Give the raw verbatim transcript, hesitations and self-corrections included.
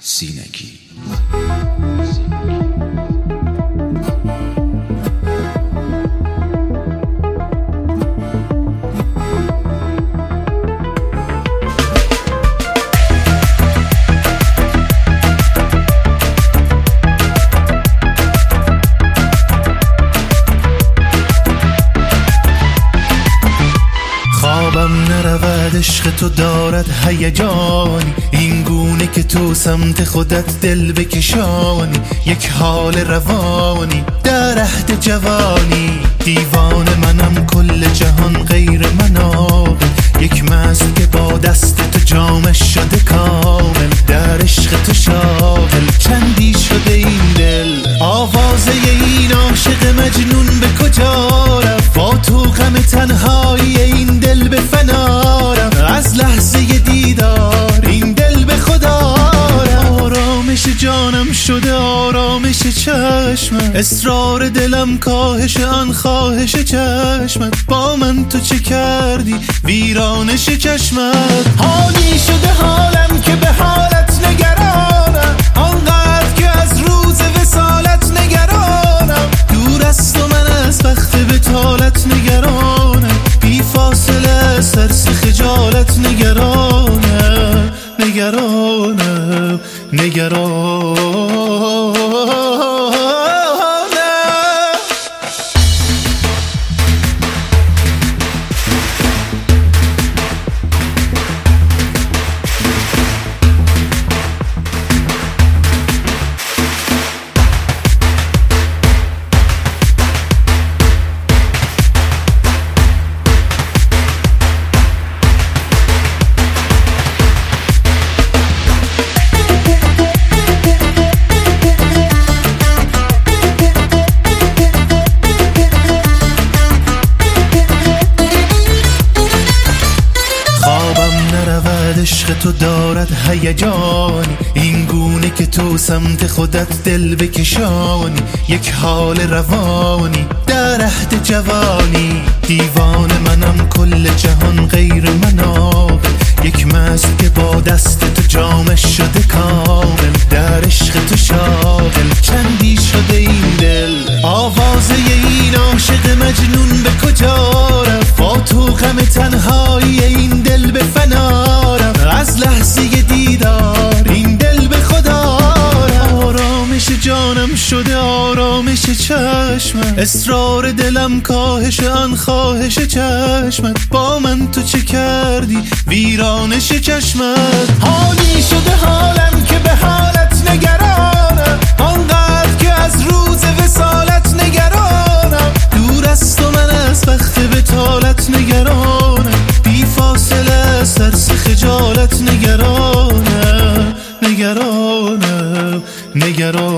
سینگی. خوابم نرود عشق تو دارد هیجانی، این گونه که تو سمت خودت دل بکشانی، یک حال روانی در عهد جوانی. دیوان منم کل جهان غیر من عاقل، یک مست که با دست تو جامش شده کامل، در عشق تو شاغل چندی شده این دل. آوازه این عاشق مجنون به کجا رفت؟ با تو غم تنهایی این دل به فنا رفت. از لحظه دیدار این دل به خدا رفت. آرامش جانم شده آرامش چشمت، اصرار دلم کاهش آن خواهش چشمت. با من تو چه کردی ویرانش چشمت؟ حالی شده حالم که به حالت نگرانم، آنقدر که از روز وصالت نگرانم. دور است و من از وقت بطالت نگرانم، بی فاصله سرس خجالت نگرانم. نگرانم نگرانم عشق تو دارد هیجانی، این گونه که تو سمت خودت دل بکشانی، یک حال روانی در عهد جوانی. دیوان منم کل جهان غیر من عاقل، یک مست که با دست تو جامش شده کامل، در عشق تو شاغل چندی شده این دل. آوازه این عاشق مجنون به کجا رفت؟ با تو غم تنهایی این دل به فنا رفت. از لحظه دیدار این دل به خدا رفت. آرامش جانم شده آرامش چشمت، اصرار دلم کاهش آن خواهش چشمت. با من تو چه کردی ویرانش چشمت؟ حالی شده حالم که به حالت نگرانم، آنقدر که از روز وصالت نگرانم. دور است و من از وقت بطالت نگرانم، بی فاصله سرس خجالت نگرانم. نگرانم نگرانم